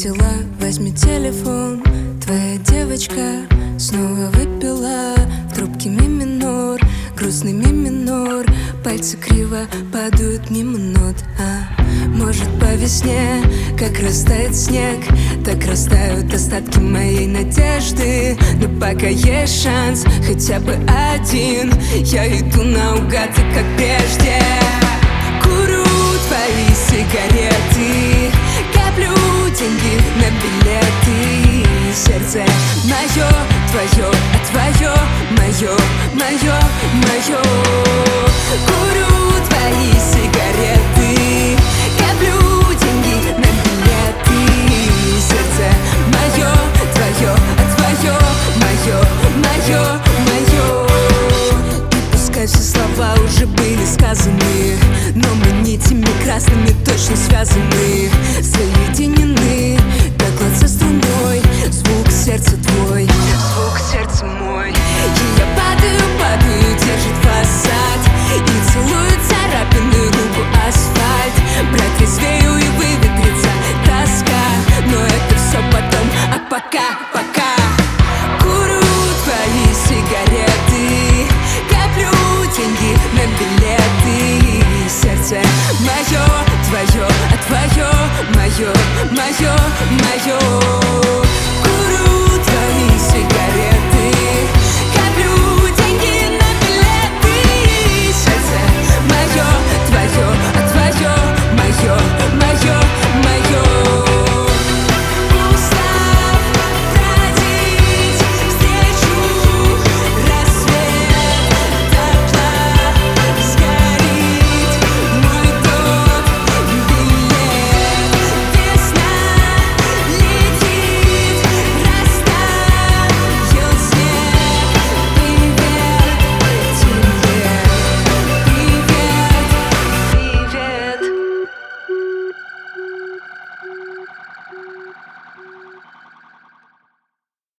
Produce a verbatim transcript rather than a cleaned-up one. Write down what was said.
заметила, возьми телефон. Твоя девочка снова выпила в трубке ми минор, грустный ми минор. Пальцы криво падают мимо нот. А может, по весне, как растает снег, так растают остатки моей надежды. Но пока есть шанс, хотя бы один, я иду наугад, и как прежде курю твои сигареты, коплю деньги на билеты. Сердце мое, твое, а твое мое, мое, мое. Курю твои сигареты, коплю деньги на билеты. Сердце мое, твое, а твое мое, мое, мое. И пускай все слова уже были сказаны, но мы нитями красными точно связаны, соединены, как лад со струной. Звук сердца твой, звук сердца мой. И я падаю, падаю, держит фасад, и целует царапины губу асфальт. Протрезвею и выветрится тоска, но это все потом, а пока, пока курю твои сигареты, коплю деньги на билеты. Сердце мое, твое, а твое мое, мое, мое.